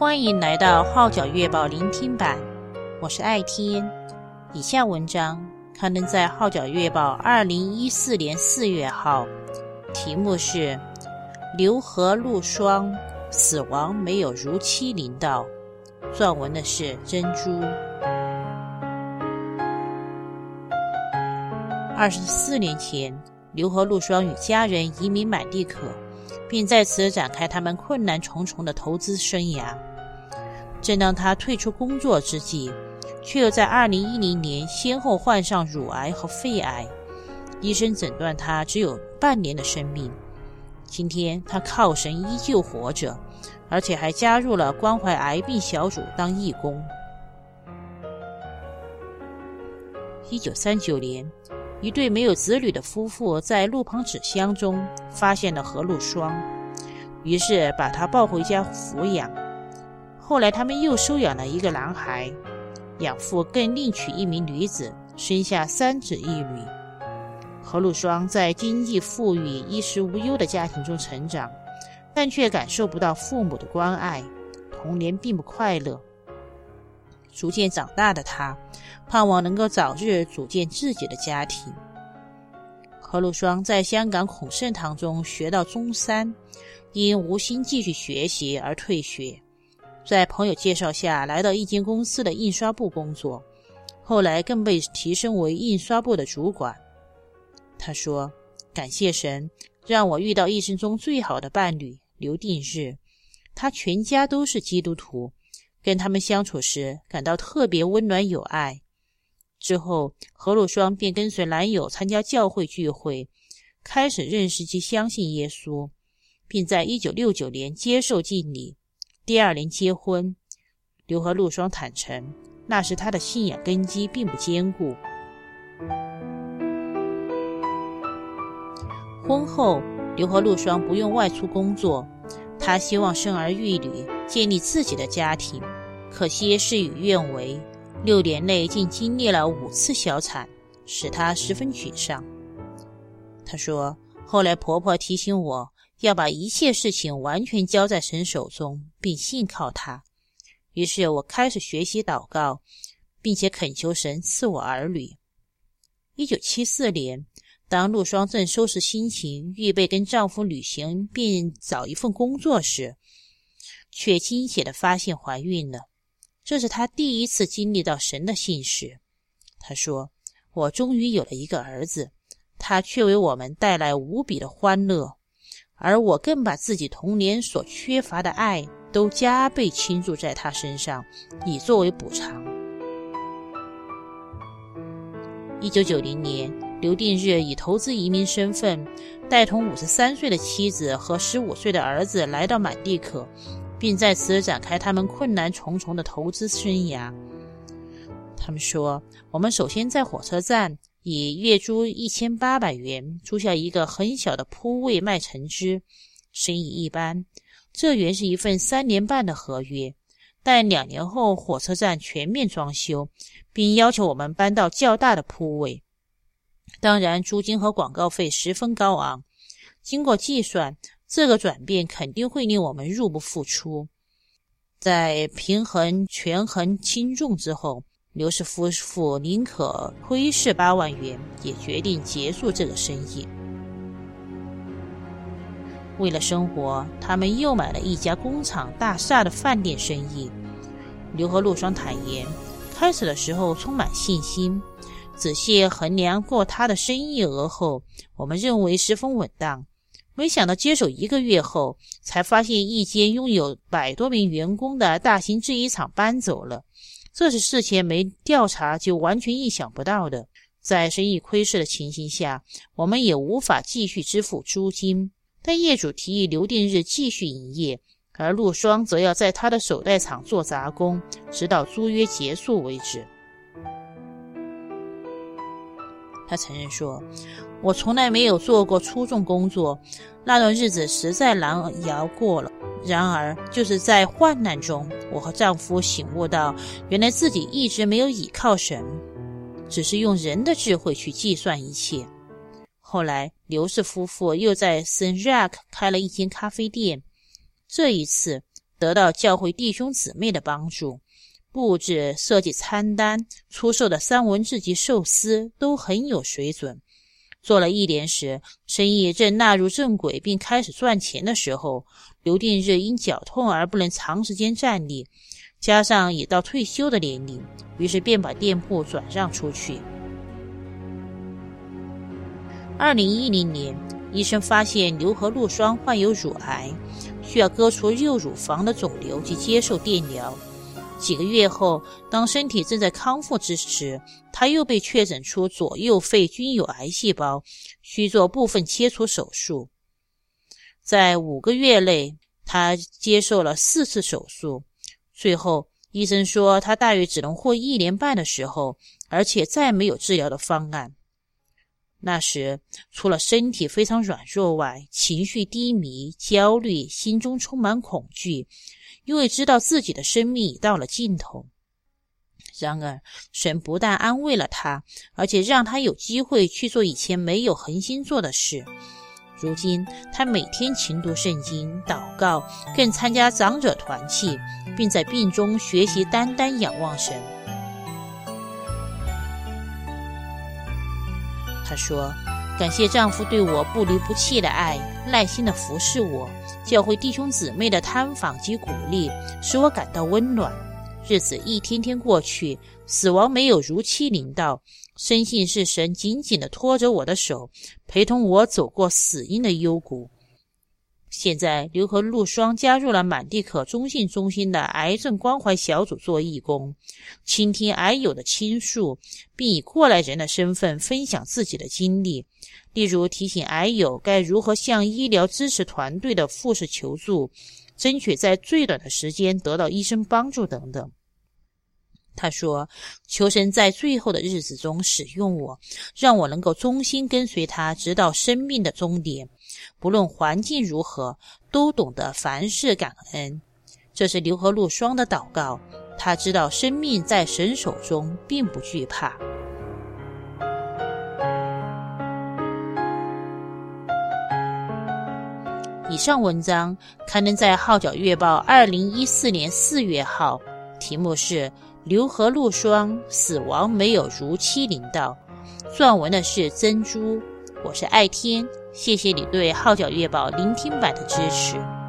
欢迎来到号角月报聆听版，我是爱天。以下文章刊登在号角月报2014年4月号，题目是刘和陆双死亡没有如期临到，撰文的是珍珠。24年前，刘和陆双与家人移民满地可，并在此展开他们困难重重的投资生涯。正当他退出工作之际，却又在2010年先后患上乳癌和肺癌，医生诊断他只有半年的生命。今天他靠神依旧活着，而且还加入了关怀癌病小组当义工。1939年，一对没有子女的夫妇在路旁纸箱中发现了何陆双，于是把他抱回家抚养。后来他们又收养了一个男孩，养父更另娶一名女子，生下3子1女。何陆双在经济富裕、衣食无忧的家庭中成长，但却感受不到父母的关爱，童年并不快乐。逐渐长大的他，盼望能够早日组建自己的家庭。何陆双在香港孔圣堂中学到中3，因无心继续学习而退学。在朋友介绍下来到一间公司的印刷部工作，后来更被提升为印刷部的主管。他说，感谢神让我遇到一生中最好的伴侣刘定日，他全家都是基督徒，跟他们相处时感到特别温暖有爱。之后何陆双便跟随男友参加教会聚会，开始认识及相信耶稣，并在1969年接受浸礼，第2年结婚。刘和陆双坦诚，那时他的信仰根基并不坚固。婚后，刘和陆双不用外出工作，他希望生儿育女，建立自己的家庭。可惜事与愿违，6年内竟经历了5次小产，使他十分沮丧。他说，后来婆婆提醒我要把一切事情完全交在神手中，并信靠他。于是我开始学习祷告，并且恳求神赐我儿女。1974年，当陆双正收拾心情，预备跟丈夫旅行并找一份工作时，却惊喜地发现怀孕了。这是她第一次经历到神的信实。她说，我终于有了一个儿子，他却为我们带来无比的欢乐，而我更把自己童年所缺乏的爱都加倍倾注在他身上，以作为补偿。1990年，刘定日以投资移民身份，带同53岁的妻子和15岁的儿子来到满地可，并在此展开他们困难重重的投资生涯。他们说，我们首先在火车站以月租1800元租下一个很小的铺位卖橙汁，生意一般。这原是一份3年半的合约，但2年后火车站全面装修，并要求我们搬到较大的铺位。当然租金和广告费十分高昂，经过计算，这个转变肯定会令我们入不敷出。在平衡权衡轻重之后，刘氏夫妇宁可亏蝕8万元，也决定结束这个生意。为了生活，他们又买了一家工厂大厦的饭店生意。刘和陆双坦言，开始的时候充满信心，仔细衡量过他的生意额后，我们认为十分稳当。没想到接手1个月后，才发现一间拥有100多名员工的大型制衣厂搬走了，这是事前没调查就完全意想不到的。在生意亏损的情形下，我们也无法继续支付租金，但业主提议刘定日继续营业，而陆双则要在他的手袋厂做杂工，直到租约结束为止。他承认说，我从来没有做过出众工作，那段日子实在难熬过了。然而就是在患难中，我和丈夫醒悟到，原来自己一直没有倚靠神，只是用人的智慧去计算一切。后来刘氏夫妇又在 Saint Jacques 开了一间咖啡店，这一次得到教会弟兄姊妹的帮助，布置设计餐单，出售的三文治及寿司都很有水准。做了1年时，生意正纳入正轨并开始赚钱的时候，刘定日因脚痛而不能长时间站立，加上已到退休的年龄，于是便把店铺转让出去。2010年，医生发现刘和禄双患有乳癌，需要割除右乳房的肿瘤及接受电疗。几个月后，当身体正在康复之时，他又被确诊出左右肺均有癌细胞，需做部分切除手术。在5个月内，他接受了4次手术。最后，医生说他大约只能活1年半的时候，而且再没有治疗的方案。那时，除了身体非常软弱外，情绪低迷、焦虑，心中充满恐惧，因为知道自己的生命已到了尽头。然而，神不但安慰了他，而且让他有机会去做以前没有恒心做的事。如今，他每天勤读圣经、祷告，更参加长者团契，并在病中学习单单仰望神。她说，感谢丈夫对我不离不弃的爱，耐心地服侍我，教会弟兄姊妹的探访及鼓励，使我感到温暖。日子一天天过去，死亡没有如期临到，深信是神紧紧地拖着我的手，陪同我走过死荫的幽谷。现在，刘和禄双加入了满地可中信中心的癌症关怀小组做义工，倾听癌友的倾诉，并以过来人的身份分享自己的经历，例如提醒癌友该如何向医疗支持团队的护士求助，争取在最短的时间得到医生帮助等等。他说，求神在最后的日子中使用我，让我能够忠心跟随他直到生命的终点，不论环境如何，都懂得凡事感恩。这是刘和禄双的祷告，他知道生命在神手中，并不惧怕。以上文章刊登在《号角月报》2014年4月号，题目是刘和禄双死亡没有如期临到，撰文的是珍珠。我是爱天，谢谢你对《号角月报》聆听版的支持。